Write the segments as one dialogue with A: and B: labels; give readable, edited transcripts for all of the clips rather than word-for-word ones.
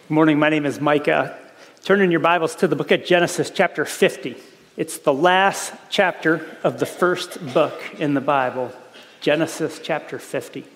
A: Good morning, my name is Micah. Turn in your Bibles to the book of Genesis, chapter 50. It's the last chapter of the first book in the Bible, Genesis chapter 50.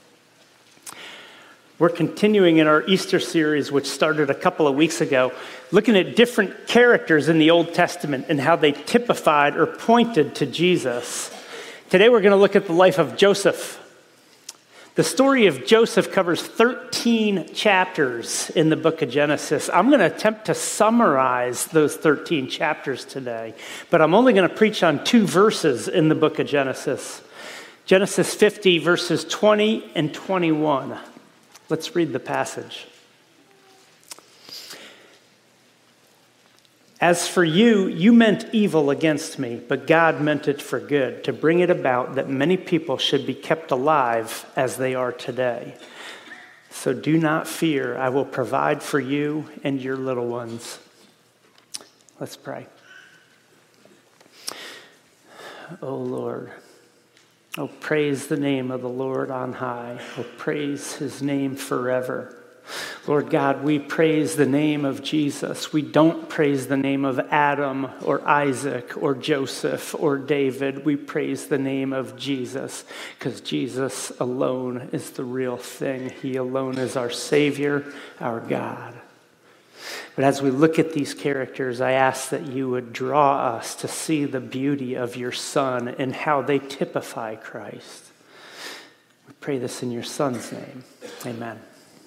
A: We're continuing in our Easter series, which started a couple of weeks ago, looking at different characters in the Old Testament and how they typified or pointed to Jesus. Today we're going to look at the life of Joseph. The story of Joseph covers 13 chapters in the book of Genesis. I'm going to attempt to summarize those 13 chapters today, but I'm only going to preach on 2 verses in the book of Genesis. Genesis 50, verses 20 and 21. Let's read the passage. As for you, you meant evil against me, but God meant it for good, to bring it about that many people should be kept alive as they are today. So do not fear, I will provide for you and your little ones. Let's pray. Oh Lord, oh praise the name of the Lord on high. Oh praise his name forever. Lord God, we praise the name of Jesus. We don't praise the name of Adam or Isaac or Joseph or David. We praise the name of Jesus because Jesus alone is the real thing. He alone is our Savior, our God. But as we look at these characters, I ask that you would draw us to see the beauty of your Son and how they typify Christ. We pray this in your Son's name. Amen.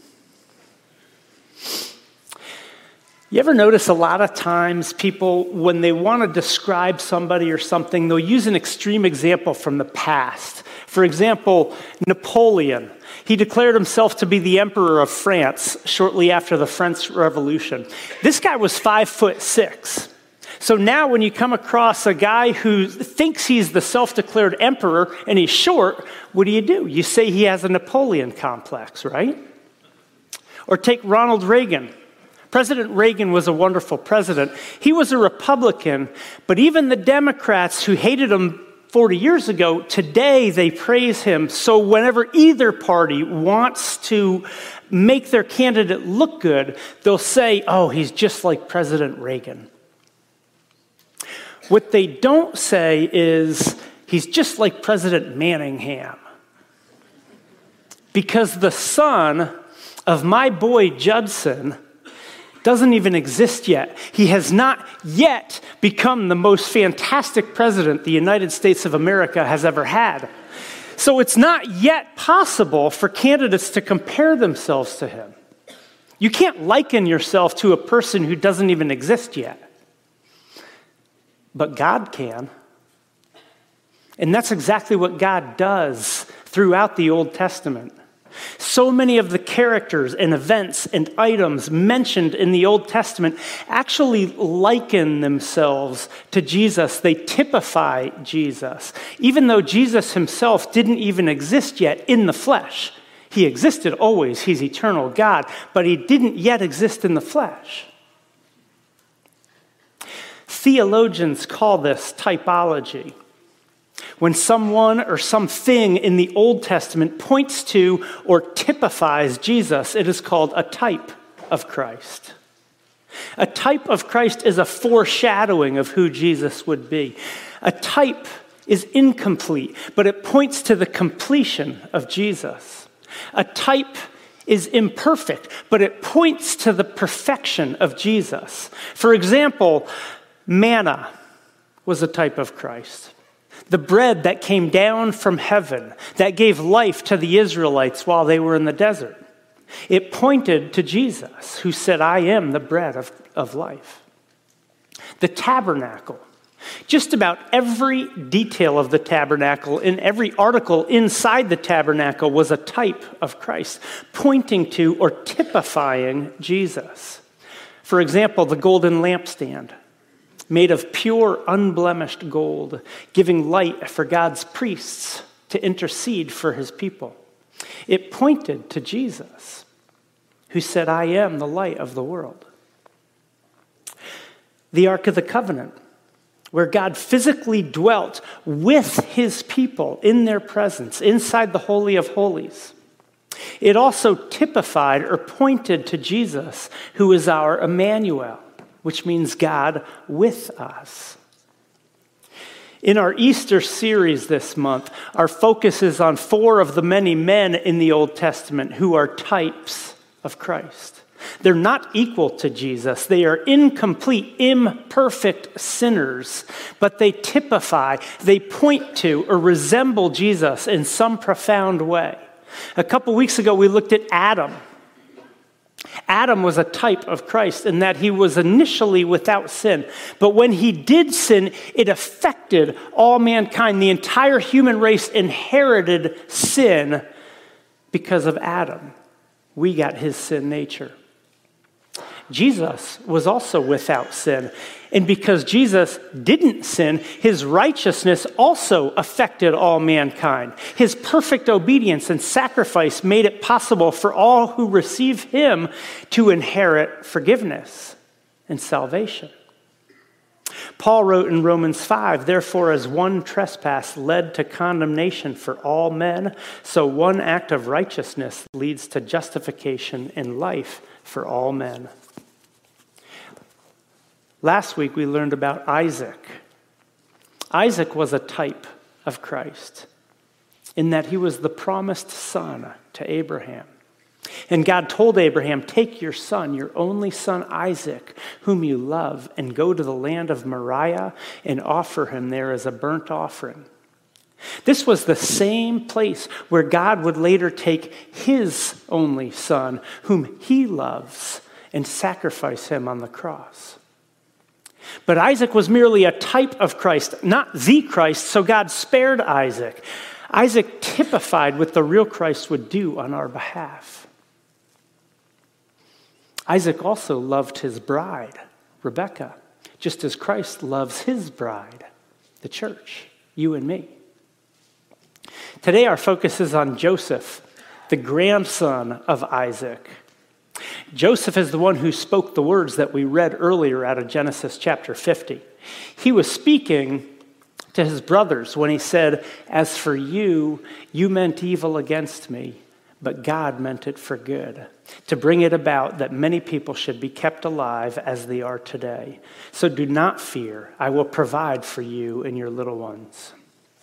A: You ever notice a lot of times people, when they want to describe somebody or something, they'll use an extreme example from the past. For example, Napoleon. He declared himself to be the emperor of France shortly after the French Revolution. This guy was 5'6". So now when you come across a guy who thinks he's the self-declared emperor and he's short, what do? You say he has a Napoleon complex, right? Or take Ronald Reagan. President Reagan was a wonderful president. He was a Republican, but even the Democrats who hated him 40 years ago, today they praise him. So whenever either party wants to make their candidate look good, they'll say, oh, he's just like President Reagan. What they don't say is, he's just like President Manningham. Because the son of my boy Judson doesn't even exist yet. He has not yet become the most fantastic president the United States of America has ever had. So it's not yet possible for candidates to compare themselves to him. You can't liken yourself to a person who doesn't even exist yet. But God can. And that's exactly what God does throughout the Old Testament. So many of the characters and events and items mentioned in the Old Testament actually liken themselves to Jesus. They typify Jesus. Even though Jesus himself didn't even exist yet in the flesh. He existed always. He's eternal God. But he didn't yet exist in the flesh. Theologians call this typology. When someone or something in the Old Testament points to or typifies Jesus, it is called a type of Christ. A type of Christ is a foreshadowing of who Jesus would be. A type is incomplete, but it points to the completion of Jesus. A type is imperfect, but it points to the perfection of Jesus. For example, manna was a type of Christ. The bread that came down from heaven, that gave life to the Israelites while they were in the desert. It pointed to Jesus, who said, I am the bread of life. The tabernacle. Just about every detail of the tabernacle in every article inside the tabernacle was a type of Christ, pointing to or typifying Jesus. For example, the golden lampstand, made of pure, unblemished gold, giving light for God's priests to intercede for his people. It pointed to Jesus, who said, I am the light of the world. The Ark of the Covenant, where God physically dwelt with his people in their presence, inside the Holy of Holies. It also typified or pointed to Jesus, who is our Emmanuel, which means God with us. In our Easter series this month, our focus is on 4 of the many men in the Old Testament who are types of Christ. They're not equal to Jesus. They are incomplete, imperfect sinners, but they typify, they point to, or resemble Jesus in some profound way. A couple weeks ago, we looked at Adam. Adam was a type of Christ in that he was initially without sin. But when he did sin, it affected all mankind. The entire human race inherited sin because of Adam. We got his sin nature. Jesus was also without sin. And because Jesus didn't sin, his righteousness also affected all mankind. His perfect obedience and sacrifice made it possible for all who receive him to inherit forgiveness and salvation. Paul wrote in Romans 5, "Therefore, as one trespass led to condemnation for all men, so one act of righteousness leads to justification and life for all men." Last week, we learned about Isaac. Isaac was a type of Christ in that he was the promised son to Abraham. And God told Abraham, "Take your son, your only son Isaac, whom you love, and go to the land of Moriah and offer him there as a burnt offering." This was the same place where God would later take his only son, whom he loves, and sacrifice him on the cross. But Isaac was merely a type of Christ, not the Christ, so God spared Isaac. Isaac typified what the real Christ would do on our behalf. Isaac also loved his bride, Rebekah, just as Christ loves his bride, the church, you and me. Today our focus is on Joseph, the grandson of Isaac. Joseph is the one who spoke the words that we read earlier out of Genesis chapter 50. He was speaking to his brothers when he said, "As for you, you meant evil against me, but God meant it for good, to bring it about that many people should be kept alive as they are today. So do not fear, I will provide for you and your little ones."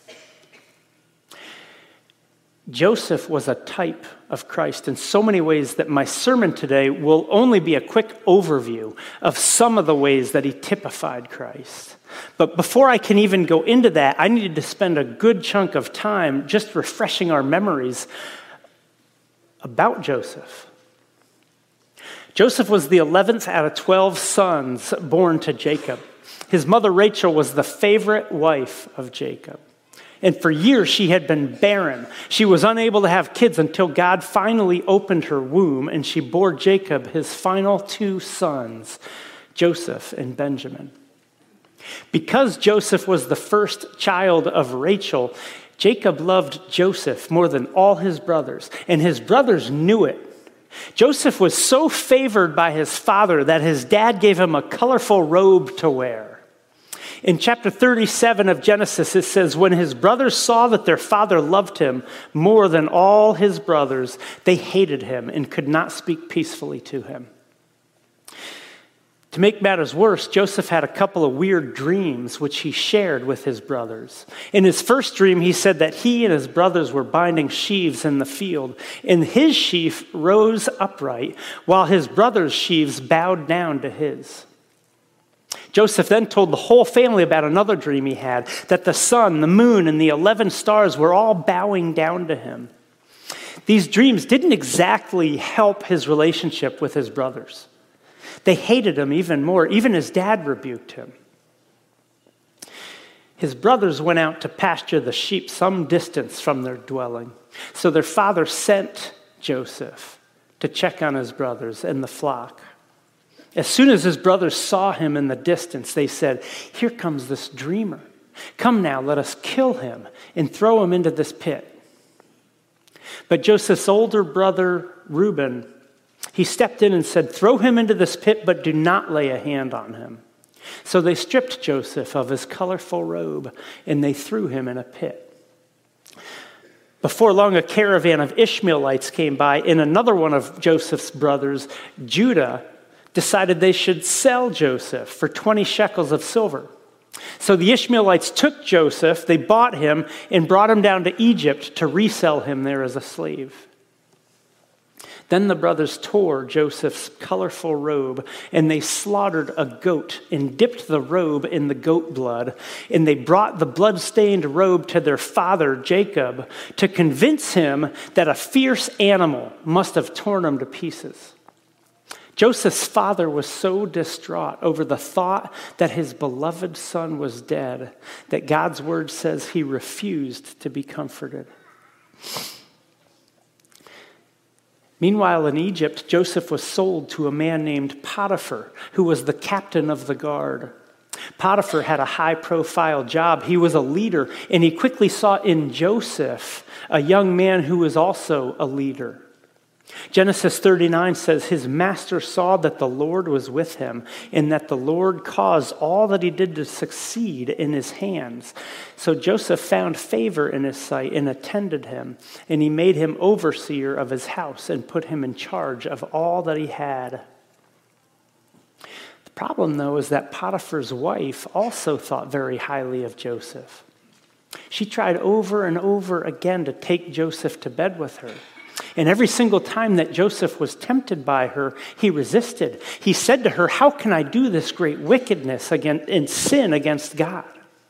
A: Joseph was a type of Christ in so many ways that my sermon today will only be a quick overview of some of the ways that he typified Christ. But before I can even go into that, I needed to spend a good chunk of time just refreshing our memories about Joseph. Joseph was the 11th out of 12 sons born to Jacob. His mother Rachel was the favorite wife of Jacob. And for years, she had been barren. She was unable to have kids until God finally opened her womb, and she bore Jacob his final 2 sons, Joseph and Benjamin. Because Joseph was the first child of Rachel, Jacob loved Joseph more than all his brothers, and his brothers knew it. Joseph was so favored by his father that his dad gave him a colorful robe to wear. In chapter 37 of Genesis, it says, "When his brothers saw that their father loved him more than all his brothers, they hated him and could not speak peacefully to him." To make matters worse, Joseph had a couple of weird dreams which he shared with his brothers. In his first dream, he said that he and his brothers were binding sheaves in the field, and his sheaf rose upright, while his brothers' sheaves bowed down to his. Joseph then told the whole family about another dream he had, that the sun, the moon, and the 11 stars were all bowing down to him. These dreams didn't exactly help his relationship with his brothers. They hated him even more. Even his dad rebuked him. His brothers went out to pasture the sheep some distance from their dwelling. So their father sent Joseph to check on his brothers and the flock. As soon as his brothers saw him in the distance, they said, "Here comes this dreamer. Come now, let us kill him and throw him into this pit." But Joseph's older brother, Reuben, he stepped in and said, "Throw him into this pit, but do not lay a hand on him." So they stripped Joseph of his colorful robe, and they threw him in a pit. Before long, a caravan of Ishmaelites came by, and another one of Joseph's brothers, Judah, decided they should sell Joseph for 20 shekels of silver. So the Ishmaelites took Joseph, they bought him, and brought him down to Egypt to resell him there as a slave. Then the brothers tore Joseph's colorful robe, and they slaughtered a goat and dipped the robe in the goat blood. And they brought the blood-stained robe to their father, Jacob, to convince him that a fierce animal must have torn him to pieces. Joseph's father was so distraught over the thought that his beloved son was dead that God's word says he refused to be comforted. Meanwhile, in Egypt, Joseph was sold to a man named Potiphar, who was the captain of the guard. Potiphar had a high-profile job. He was a leader, and he quickly saw in Joseph a young man who was also a leader. Genesis 39 says, his master saw that the Lord was with him, and that the Lord caused all that he did to succeed in his hands. So Joseph found favor in his sight and attended him, and he made him overseer of his house and put him in charge of all that he had. The problem, though, is that Potiphar's wife also thought very highly of Joseph. She tried over and over again to take Joseph to bed with her. And every single time that Joseph was tempted by her, he resisted. He said to her, how can I do this great wickedness and sin against God?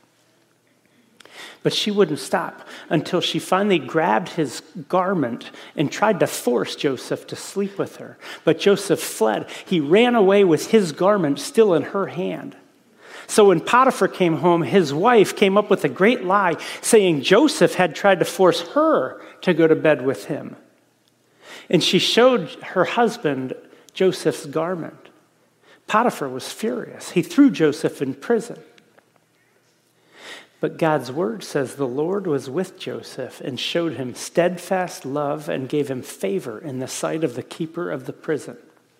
A: But she wouldn't stop until she finally grabbed his garment and tried to force Joseph to sleep with her. But Joseph fled. He ran away with his garment still in her hand. So when Potiphar came home, his wife came up with a great lie, saying Joseph had tried to force her to go to bed with him. And she showed her husband Joseph's garment. Potiphar was furious. He threw Joseph in prison. But God's word says the Lord was with Joseph and showed him steadfast love and gave him favor in the sight of the keeper of the prison.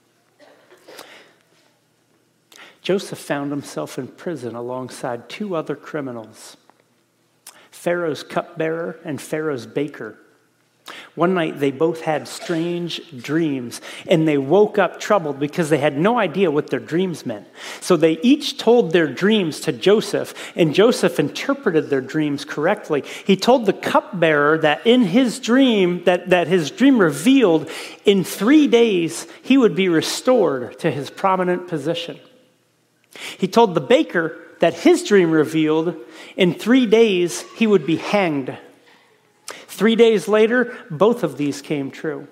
A: Joseph found himself in prison alongside two other criminals, Pharaoh's cupbearer and Pharaoh's baker. One night they both had strange dreams, and they woke up troubled because they had no idea what their dreams meant. So they each told their dreams to Joseph, and Joseph interpreted their dreams correctly. He told the cupbearer that in his dream, that his dream revealed in 3 days he would be restored to his prominent position. He told the baker that his dream revealed in 3 days he would be hanged. 3 days later, both of these came true.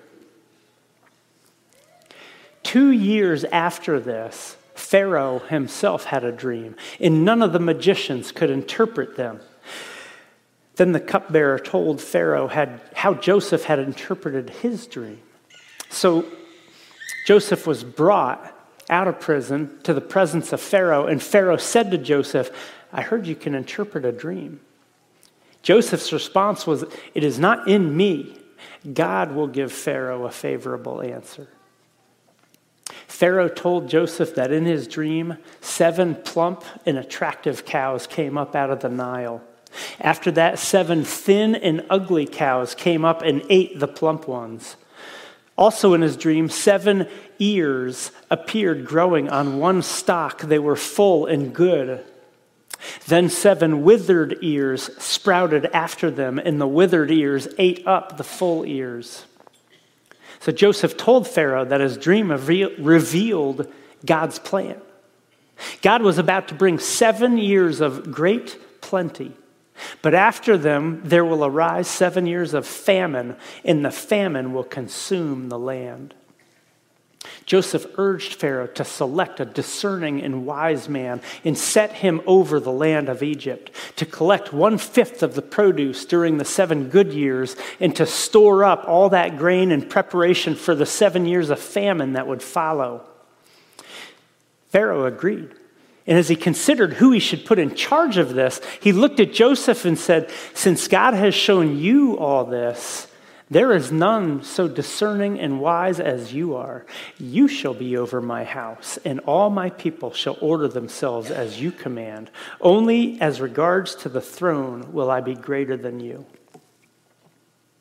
A: 2 years after this, Pharaoh himself had a dream, and none of the magicians could interpret them. Then the cupbearer told Pharaoh how Joseph had interpreted his dream. So Joseph was brought out of prison to the presence of Pharaoh, and Pharaoh said to Joseph, I heard you can interpret a dream. Joseph's response was, it is not in me. God will give Pharaoh a favorable answer. Pharaoh told Joseph that in his dream, 7 plump and attractive cows came up out of the Nile. After that, 7 thin and ugly cows came up and ate the plump ones. Also in his dream, 7 ears appeared growing on one stalk. They were full and good. Then 7 withered ears sprouted after them, and the withered ears ate up the full ears. So Joseph told Pharaoh that his dream revealed God's plan. God was about to bring 7 years of great plenty, but after them there will arise 7 years of famine, and the famine will consume the land. Joseph urged Pharaoh to select a discerning and wise man and set him over the land of Egypt, to collect 1/5 of the produce during the 7 good years, and to store up all that grain in preparation for the 7 years of famine that would follow. Pharaoh agreed. And as he considered who he should put in charge of this, he looked at Joseph and said, since God has shown you all this, there is none so discerning and wise as you are. You shall be over my house, and all my people shall order themselves as you command. Only as regards to the throne will I be greater than you.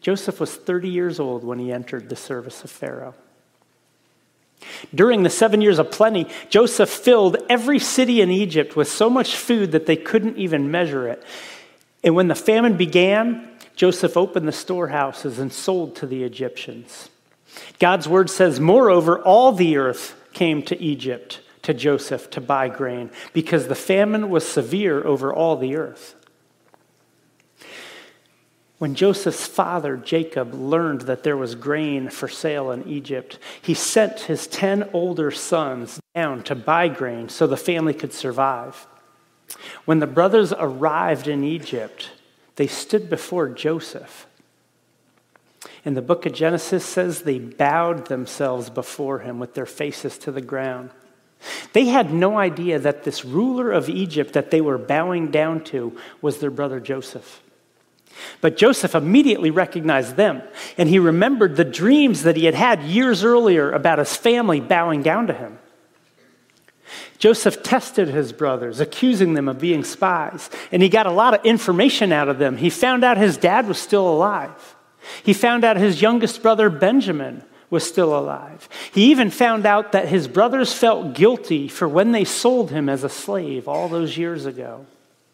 A: Joseph was 30 years old when he entered the service of Pharaoh. During the 7 years of plenty, Joseph filled every city in Egypt with so much food that they couldn't even measure it. And when the famine began, Joseph opened the storehouses and sold to the Egyptians. God's word says, moreover, all the earth came to Egypt, to Joseph, to buy grain, because the famine was severe over all the earth. When Joseph's father, Jacob, learned that there was grain for sale in Egypt, he sent his 10 older sons down to buy grain so the family could survive. When the brothers arrived in Egypt, they stood before Joseph. And the book of Genesis says they bowed themselves before him with their faces to the ground. They had no idea that this ruler of Egypt that they were bowing down to was their brother Joseph. But Joseph immediately recognized them, and he remembered the dreams that he had had years earlier about his family bowing down to him. Joseph tested his brothers, accusing them of being spies, and he got a lot of information out of them. He found out his dad was still alive. He found out his youngest brother, Benjamin, was still alive. He even found out that his brothers felt guilty for when they sold him as a slave all those years ago.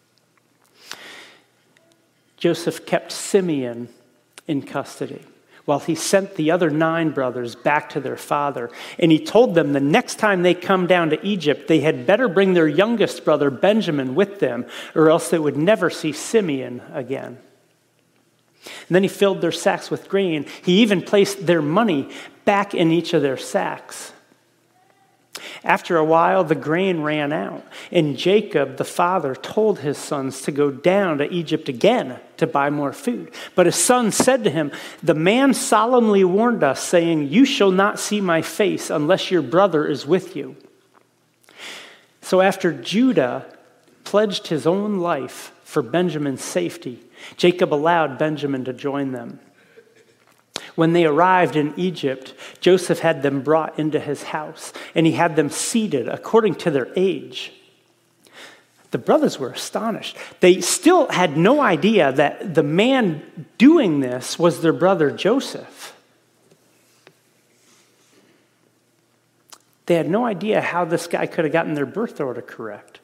A: Joseph kept Simeon in custody while he sent the other 9 brothers back to their father. And he told them the next time they come down to Egypt, they had better bring their youngest brother Benjamin with them, or else they would never see Simeon again. And then he filled their sacks with grain. He even placed their money back in each of their sacks. After a while, the grain ran out, and Jacob, the father, told his sons to go down to Egypt again to buy more food. But his sons said to him, "The man solemnly warned us, saying, 'You shall not see my face unless your brother is with you.'" So after Judah pledged his own life for Benjamin's safety, Jacob allowed Benjamin to join them. When they arrived in Egypt, Joseph had them brought into his house, and he had them seated according to their age. The brothers were astonished. They still had no idea that the man doing this was their brother Joseph. They had no idea how this guy could have gotten their birth order correct.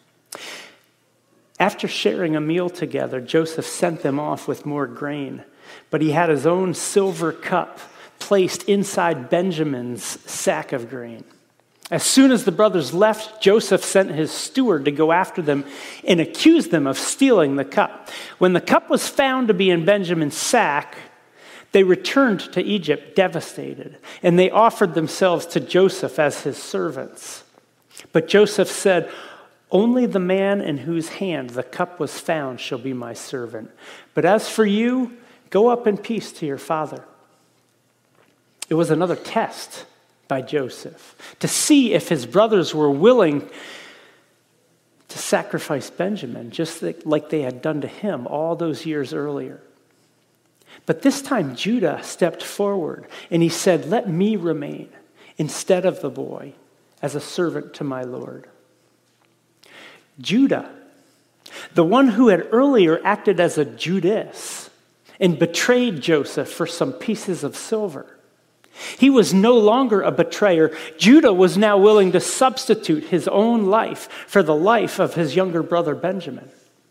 A: After sharing a meal together, Joseph sent them off with more grain. But he had his own silver cup placed inside Benjamin's sack of grain. As soon as the brothers left, Joseph sent his steward to go after them and accuse them of stealing the cup. When the cup was found to be in Benjamin's sack, they returned to Egypt devastated, and they offered themselves to Joseph as his servants. But Joseph said, "Only the man in whose hand the cup was found shall be my servant. But as for you, go up in peace to your father." It was another test by Joseph to see if his brothers were willing to sacrifice Benjamin, just like they had done to him all those years earlier. But this time Judah stepped forward and he said, "Let me remain instead of the boy as a servant to my Lord." Judah, the one who had earlier acted as a Judas and betrayed Joseph for some pieces of silver. He was no longer a betrayer. Judah was now willing to substitute his own life for the life of his younger brother Benjamin.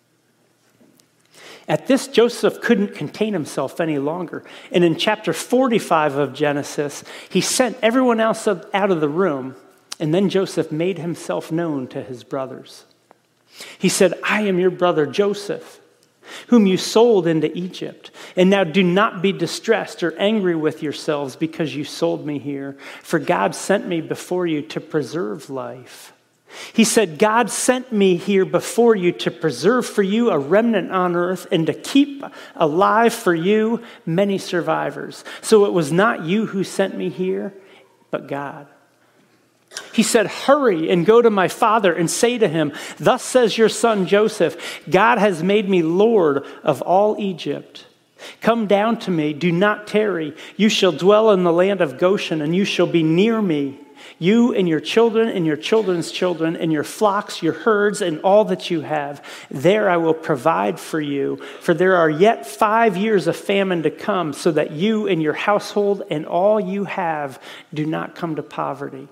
A: At this, Joseph couldn't contain himself any longer. And in chapter 45 of Genesis, he sent everyone else out of the room, and then Joseph made himself known to his brothers. He said, "I am your brother Joseph, whom you sold into Egypt. And now do not be distressed or angry with yourselves because you sold me here, for God sent me before you to preserve life." He said, "God sent me here before you to preserve for you a remnant on earth and to keep alive for you many survivors. So it was not you who sent me here, but God." He said, "Hurry and go to my father and say to him, 'Thus says your son Joseph, God has made me Lord of all Egypt. Come down to me, do not tarry. You shall dwell in the land of Goshen, and you shall be near me. You and your children and your children's children and your flocks, your herds, and all that you have. There I will provide for you, for there are yet 5 years of famine to come, so that you and your household and all you have do not come to poverty."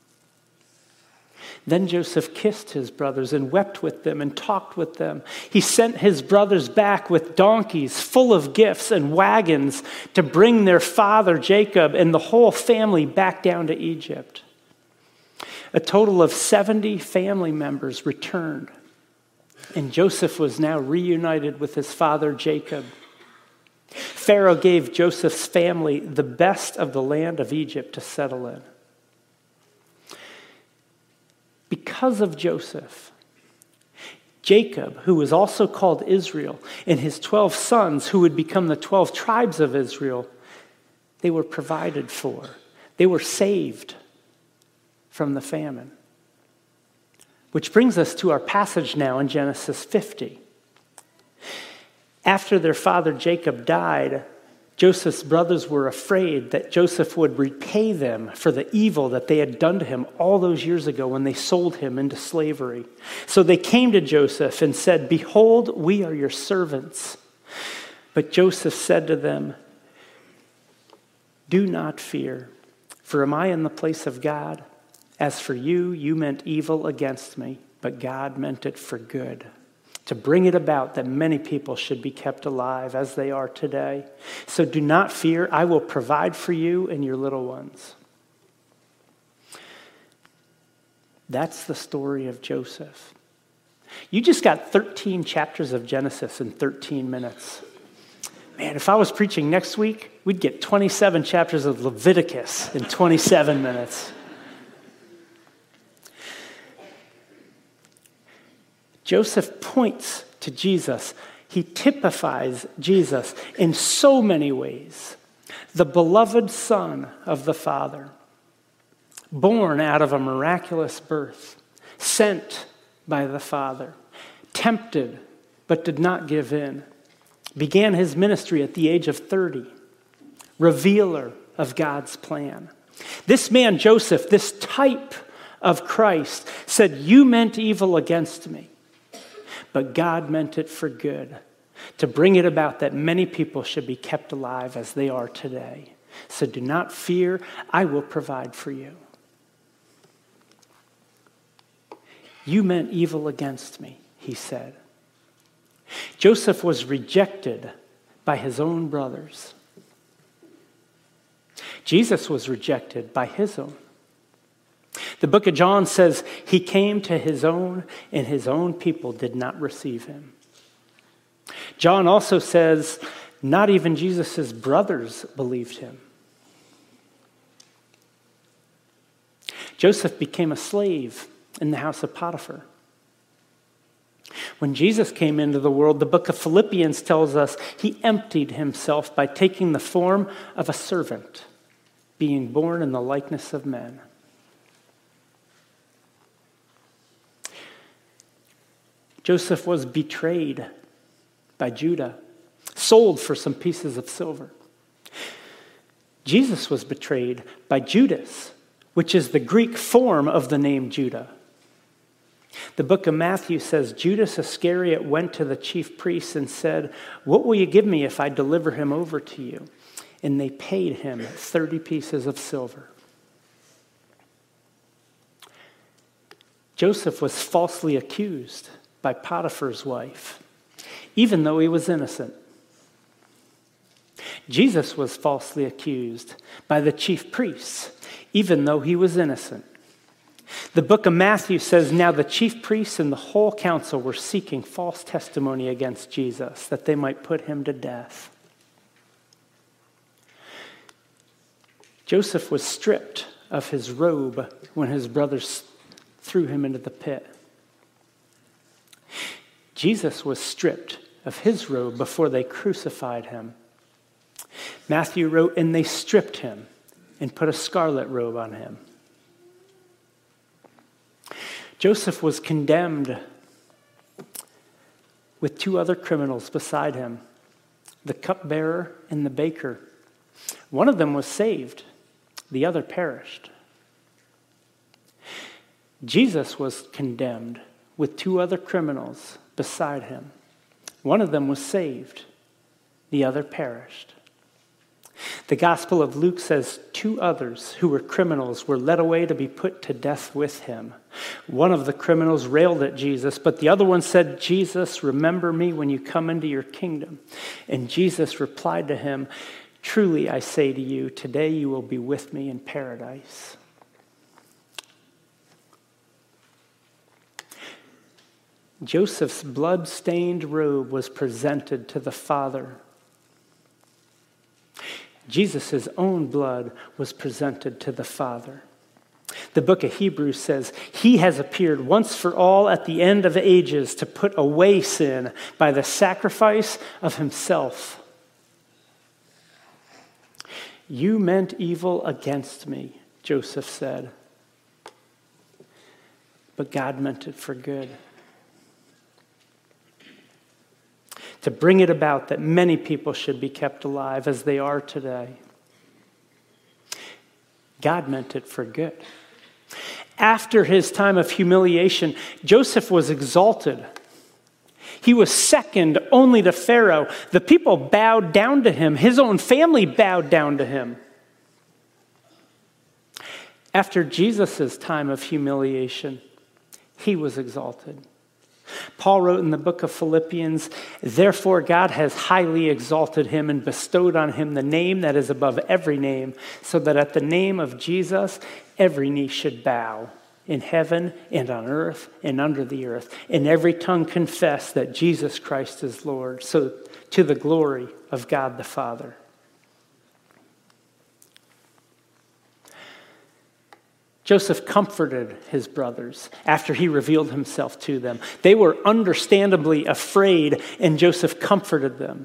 A: Then Joseph kissed his brothers and wept with them and talked with them. He sent his brothers back with donkeys full of gifts and wagons to bring their father Jacob and the whole family back down to Egypt. A total of 70 family members returned, and Joseph was now reunited with his father Jacob. Pharaoh gave Joseph's family the best of the land of Egypt to settle in. Because of Joseph, Jacob, who was also called Israel, and his 12 sons, who would become the 12 tribes of Israel, they were provided for. They were saved from the famine. Which brings us to our passage now in Genesis 50. After their father Jacob died, Joseph's brothers were afraid that Joseph would repay them for the evil that they had done to him all those years ago when they sold him into slavery. So they came to Joseph and said, "Behold, we are your servants." But Joseph said to them, "Do not fear, for am I in the place of God? As for you, you meant evil against me, but God meant it for good, to bring it about that many people should be kept alive as they are today. So do not fear, I will provide for you and your little ones." That's the story of Joseph. You just got 13 chapters of Genesis in 13 minutes. Man, if I was preaching next week, we'd get 27 chapters of Leviticus in 27 minutes. Joseph points to Jesus. He typifies Jesus in so many ways. The beloved Son of the Father, born out of a miraculous birth, sent by the Father, tempted but did not give in, began his ministry at the age of 30, revealer of God's plan. This man, Joseph, this type of Christ, said, "You meant evil against me, but God meant it for good, to bring it about that many people should be kept alive as they are today. So do not fear, I will provide for you." "You meant evil against me," he said. Joseph was rejected by his own brothers. Jesus was rejected by his own. The book of John says he came to his own, and his own people did not receive him. John also says not even Jesus' brothers believed him. Joseph became a slave in the house of Potiphar. When Jesus came into the world, the book of Philippians tells us he emptied himself by taking the form of a servant, being born in the likeness of men. Joseph was betrayed by Judah, sold for some pieces of silver. Jesus was betrayed by Judas, which is the Greek form of the name Judah. The book of Matthew says Judas Iscariot went to the chief priests and said, "What will you give me if I deliver him over to you?" And they paid him 30 pieces of silver. Joseph was falsely accused by Potiphar's wife, even though he was innocent. Jesus was falsely accused by the chief priests, even though he was innocent. The book of Matthew says, now the chief priests and the whole council were seeking false testimony against Jesus, that they might put him to death. Joseph was stripped of his robe when his brothers threw him into the pit. Jesus was stripped of his robe before they crucified him. Matthew wrote, and they stripped him and put a scarlet robe on him. Joseph was condemned with 2 other criminals beside him, the cupbearer and the baker. One of them was saved, the other perished. Jesus was condemned with two other criminals beside him. One of them was saved, the other perished. The Gospel of Luke says two others who were criminals were led away to be put to death with him. One of the criminals railed at Jesus, but the other one said, "Jesus, remember me when you come into your kingdom." And Jesus replied to him, "Truly I say to you, today you will be with me in paradise." Joseph's blood-stained robe was presented to the Father. Jesus' own blood was presented to the Father. The book of Hebrews says, "He has appeared once for all at the end of ages to put away sin by the sacrifice of himself." "You meant evil against me," Joseph said, "but God meant it for good, to bring it about that many people should be kept alive as they are today." God meant it for good. After his time of humiliation, Joseph was exalted. He was second only to Pharaoh. The people bowed down to him. His own family bowed down to him. After Jesus' time of humiliation, he was exalted. Paul wrote in the book of Philippians, "Therefore God has highly exalted him and bestowed on him the name that is above every name, so that at the name of Jesus every knee should bow, in heaven and on earth and under the earth, and every tongue confess that Jesus Christ is Lord, so to the glory of God the Father." Joseph comforted his brothers after he revealed himself to them. They were understandably afraid, and Joseph comforted them.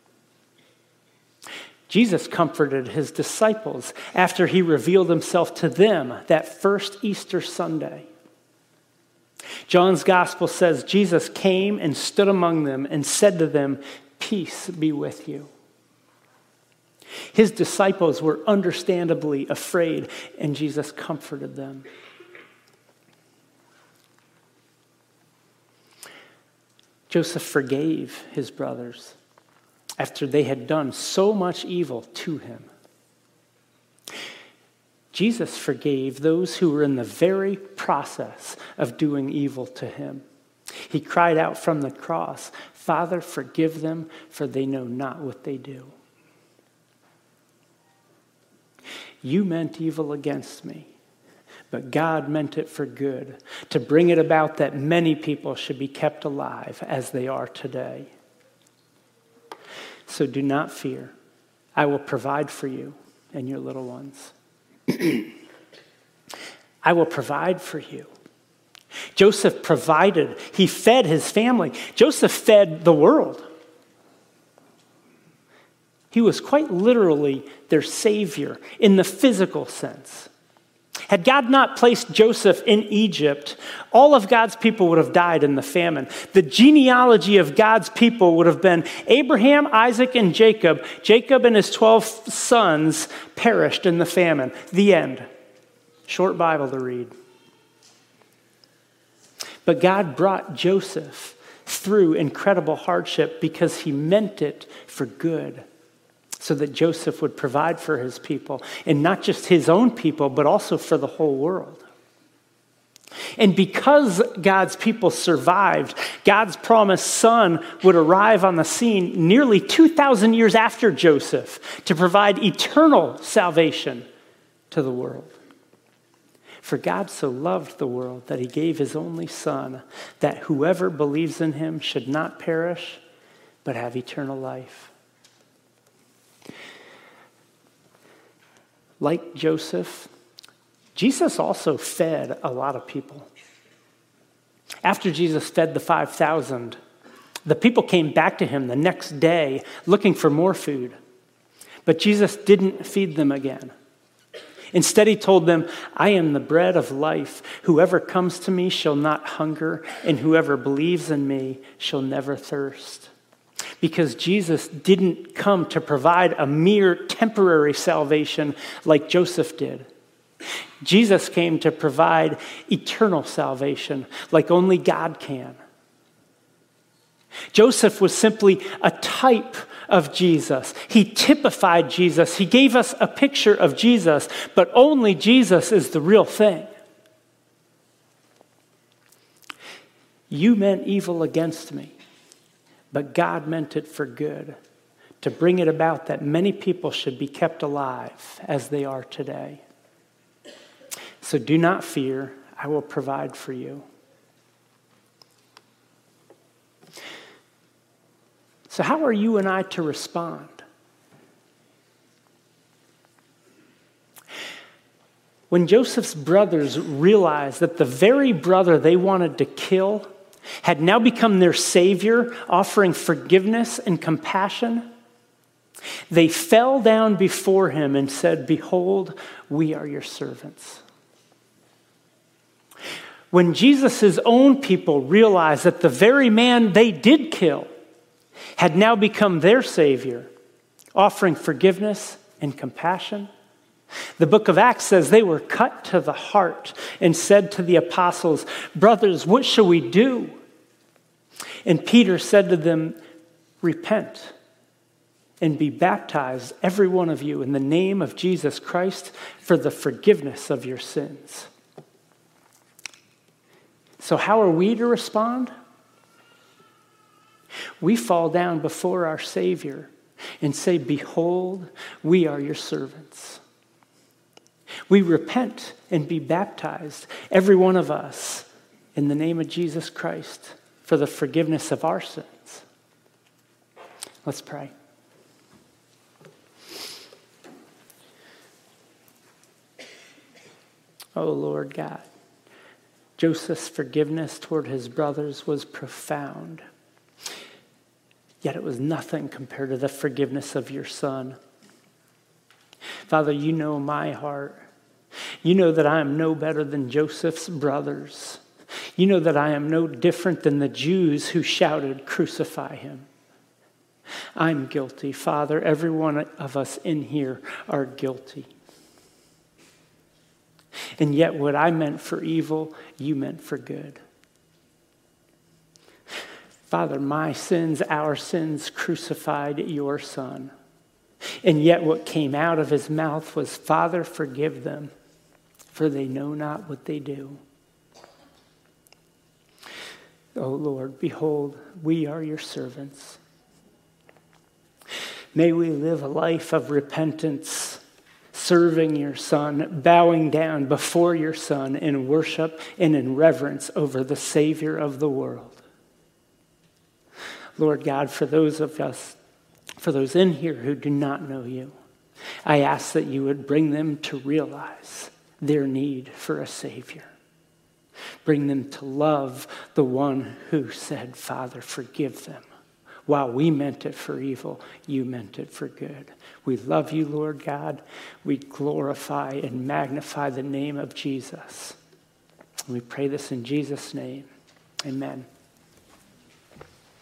A: Jesus comforted his disciples after he revealed himself to them that first Easter Sunday. John's gospel says Jesus came and stood among them and said to them, "Peace be with you." His disciples were understandably afraid, and Jesus comforted them. Joseph forgave his brothers after they had done so much evil to him. Jesus forgave those who were in the very process of doing evil to him. He cried out from the cross, "Father, forgive them, for they know not what they do." You meant evil against me, but God meant it for good, to bring it about that many people should be kept alive as they are today. So do not fear. I will provide for you and your little ones. I will provide for you. Joseph provided. He fed his family. Joseph fed the world. He was quite literally their savior in the physical sense. Had God not placed Joseph in Egypt, all of God's people would have died in the famine. The genealogy of God's people would have been Abraham, Isaac, and Jacob. Jacob and his 12 sons perished in the famine. The end. Short Bible to read. But God brought Joseph through incredible hardship because he meant it for good, so that Joseph would provide for his people, and not just his own people, but also for the whole world. And because God's people survived, God's promised son would arrive on the scene nearly 2,000 years after Joseph to provide eternal salvation to the world. For God so loved the world that he gave his only son, that whoever believes in him should not perish, but have eternal life. Like Joseph, Jesus also fed a lot of people. After Jesus fed the 5,000, the people came back to him the next day looking for more food. But Jesus didn't feed them again. Instead, he told them, "I am the bread of life. Whoever comes to me shall not hunger, and whoever believes in me shall never thirst." Because Jesus didn't come to provide a mere temporary salvation like Joseph did. Jesus came to provide eternal salvation like only God can. Joseph was simply a type of Jesus. He typified Jesus. He gave us a picture of Jesus, but only Jesus is the real thing. You meant evil against me, but God meant it for good, to bring it about that many people should be kept alive as they are today. So do not fear, I will provide for you. So how are you and I to respond? When Joseph's brothers realized that the very brother they wanted to kill had now become their savior, offering forgiveness and compassion, they fell down before him and said, "Behold, we are your servants." When Jesus' own people realized that the very man they did kill had now become their savior, offering forgiveness and compassion, the book of Acts says they were cut to the heart and said to the apostles, "Brothers, what shall we do?" And Peter said to them, "Repent and be baptized, every one of you, in the name of Jesus Christ for the forgiveness of your sins." So how are we to respond? We fall down before our Savior and say, "Behold, we are your servants." We repent and be baptized, every one of us, in the name of Jesus Christ for the forgiveness of our sins. Let's pray. Oh, Lord God, Joseph's forgiveness toward his brothers was profound. Yet it was nothing compared to the forgiveness of your Son. Father, you know my heart. You know that I am no better than Joseph's brothers. You know that I am no different than the Jews who shouted, "Crucify him." I'm guilty, Father. Every one of us in here are guilty. And yet what I meant for evil, you meant for good. Father, my sins, our sins, crucified your Son. And yet what came out of his mouth was, "Father, forgive them, for they know not what they do." Oh Lord, behold, we are your servants. May we live a life of repentance, serving your Son, bowing down before your Son in worship and in reverence over the Savior of the world. Lord God, for those in here who do not know you, I ask that you would bring them to realize their need for a Savior. Bring them to love the one who said, "Father, forgive them." While we meant it for evil, you meant it for good. We love you, Lord God. We glorify and magnify the name of Jesus. We pray this in Jesus' name. Amen.